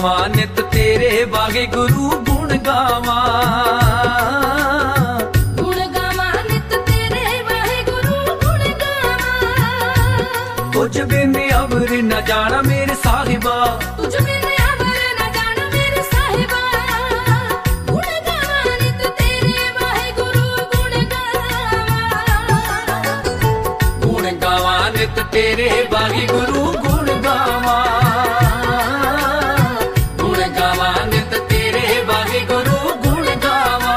गावा नित तेरे वागे गुरु गुण गावा, गुण गावा नित तेरे वाहे गुरु गुण गावा। तुझ बिन अबर न जाना मेरे साहिबा, तुझ बिन अबर न जाना मेरे साहिबा। गुण गावा नित तेरे वाहे गुरु गुण गावा, गुण गावा नित तेरे वागे गुरु गुण गावा, गुण गावा नित तेरे वागे गुरु गुण गावा।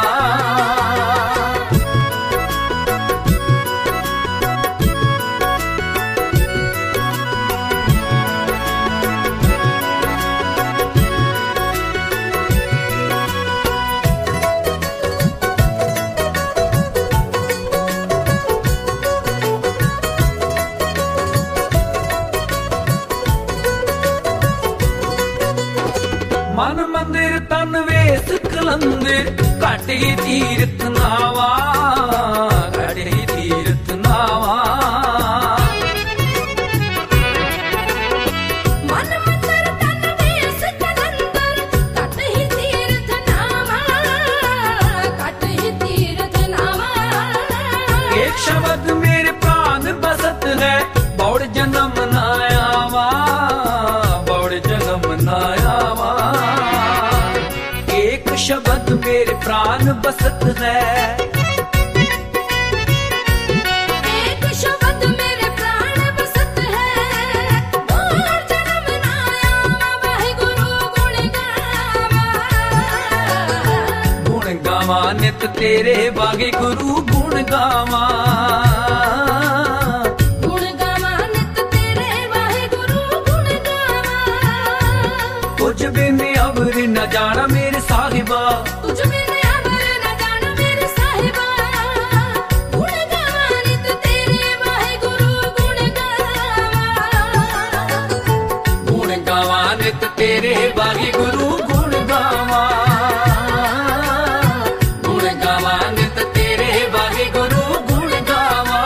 मन मंदिर तन वेस कलंदिर घट ही तीर्थ नावा, घट ही तीर्थ नावा। मन मंदिर तन वेस कलंदर घट ही तीर्थ नावा, घट ही तीर्थ नावा। एक शब्द मेरे प्राण बसत है बौड़ जन्म न आवा, बौड़ जन्म न आवा। एक शब्द मेरे प्राण बसत है, एक शब्द मेरे प्राण बसत है। और जन्म न आवा वाहे गुरु गुण गावा, गुण गावा नित तेरे वागे गुरु गुण गावा, गुण गावा नित तेरे वाहे गुरु गुण गावा। तुझ बिन अबर न जाना मेरे साहिबा, तुझ बिन अबर न जाना मेरे साहिबा। गुण गावा नित तेरे वाहे गुरु गुण गावा, गुण गावा नित तेरे वागे गुरु गुण गावा, गुण गावा नित तेरे वागे गुरु गुण गावा।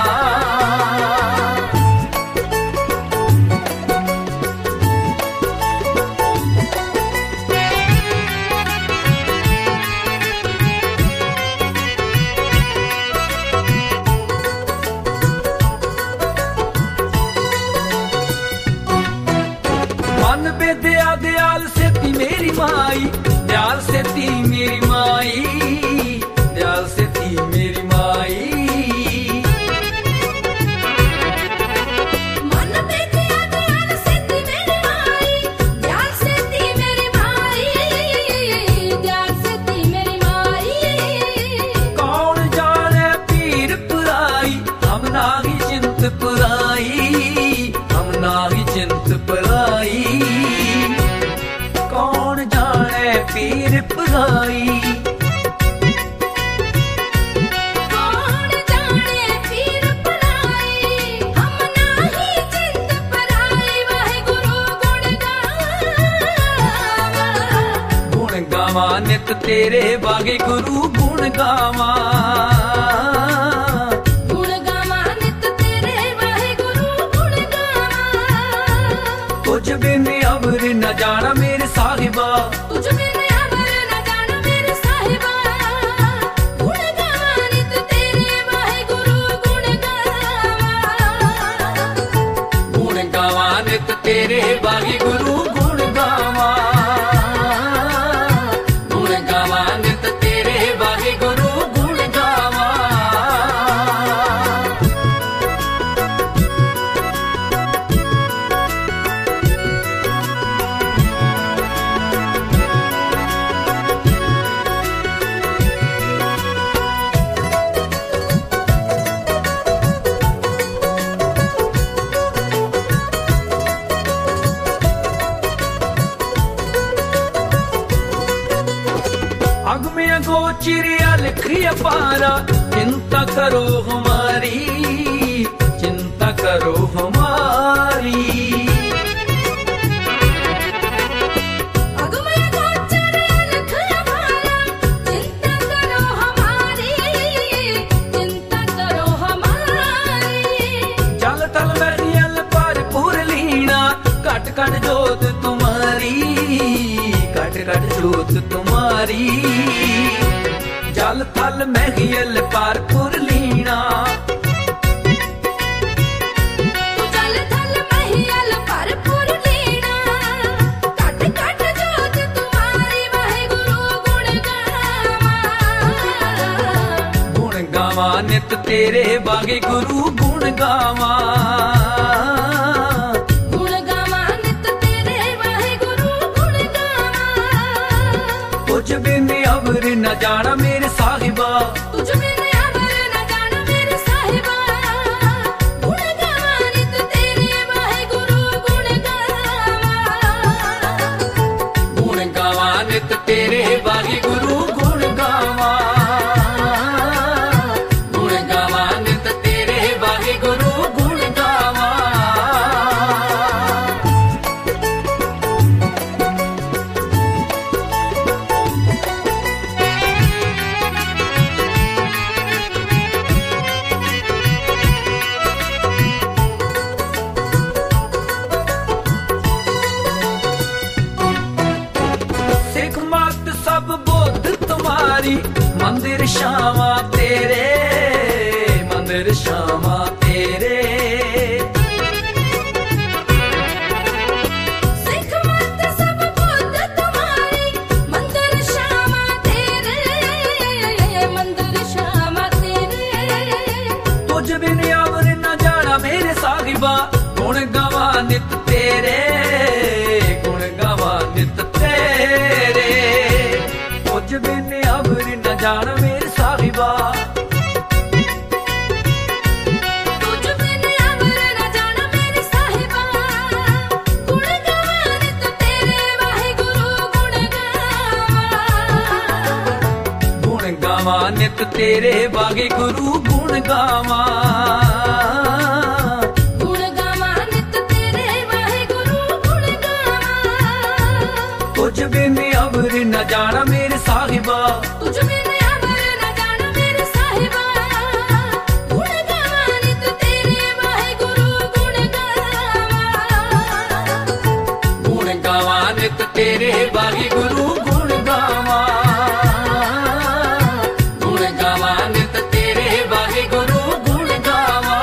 मन बेदया दयाल सेती मेरी माई, दयाल सेती मेरी माई, दयाल सेती मेरी माई। मन बेदिया दयाल सेती मेरी माई, दयाल सेती मेरी माई, दयाल सेती मेरी माई। कौन जाने पीर पुराई, हम नागी चिंत पुराई, हम नागी चिंत पुराई। कौन जाने पीर पुराई, कौन जाने पीर पराई, हम नाही चिंत पराई वाहे गुरु गुण गावा। गुण गावा नित तेरे वागे गुरु गुण गावा, गुण गावा नित तेरे वाहे गुरु गुण गावा। तुझ बिन अबर न जाना मेरे साहिबा, तुझ बिन अबर न जाना मेरे साहिबा। गुण गावा नित तेरे वाहे गुरु गुण गावा, गुण गावा नित तेरे वागे गुरु गुण गावा, गुण गावा नित तेरे वागे गुरु गुण गावा। अग में गोचिरिया लिखी पारा, चिंता करो हमारी, चिंता करो हमारी। अग में गोचर लिख हमारा, चिंता करो हमारी, चिंता करो हमारी। जल तल मैल पर पूर लीना, कट कट जोत तुम्हारी, तुमारी जल थल महियल पर पुरलीना तू जल थल महियल पर पुरलीना कट कट जोत तुम्हारी वाहिगुरु गुण गावा नित तेरे बागे गुरु गुण गावा नित तेरे वाहिगुरु गुण गावा तुझ बिन अवर न जाना मेरे साहिबा तुझ बिन अवर न जाना मेरे साहिबा गुण गावा नित तेरे वाहिगुरु गुण गावा नित तेरे बागे गुरु गुण गावा नित तेरे बागे गुरु गुण गावा सिख मत सब बुद्ध तुम्हारी मंदिर श्यामा तेरे मंदिर श्यामा तेरे सिख मत सब बुद्ध तुम्हारी मंदिर श्यामा तेरे मंदिर श्यामा तेरे तुझ बिन अवर न जाना मेरे साहिबा गुण गावा नित तेरे गुण गावा नित तेरे तुझ बिन अवर न जाना मेरे साहिबा तुझ बिन अवर न जाना मेरे साहिबा गुण गावा नित तेरे वाहिगुरु गुण गावा नित तेरे बागे गुरु गुण गावा नित तेरे वाहिगुरु गुण तुझ बिन अवर न जाना मेरे साहिबा तुझ बिन अवर न जाना मेरे साहिबा गुण गावा नित तेरे वाहिगुरु गुण गावा नित तेरे बागे गुरु गुण गावा नित तेरे बागे गुरु गुण गावा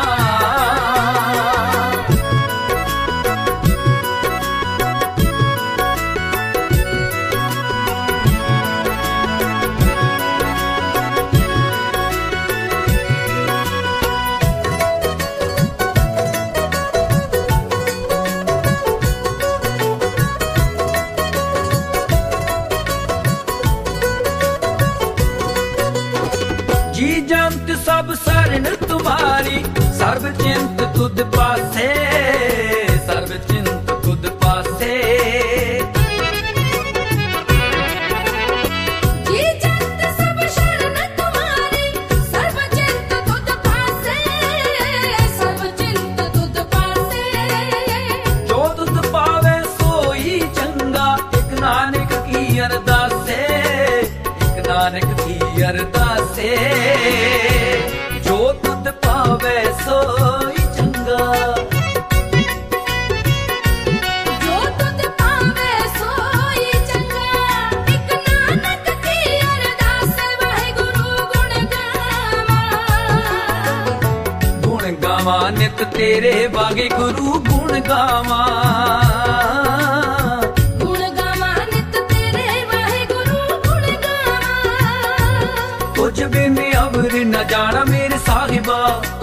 जी जंत सब शरण तुम्हारी सर्व चिंत तुद पासे सर्व चिंत तुद पासे जी जंत सब शरण तुम्हारी सर्व चिंत तुद पासे सर्व चिंत तुद पासे जो तुद पावे सोई चंगा एक नानक की अरदासे एक नानक की अरदासे जो तुद पावे सोई चंगा जो तुद पावे सोई चंगा एक नानक की अरदास वाहिगुरु गुण गावा नित तेरे बागे गुरु गुण गावा नित तेरे वाहिगुरु गुण गावा तुझ बिन अवर न जाना मेरे साहिबा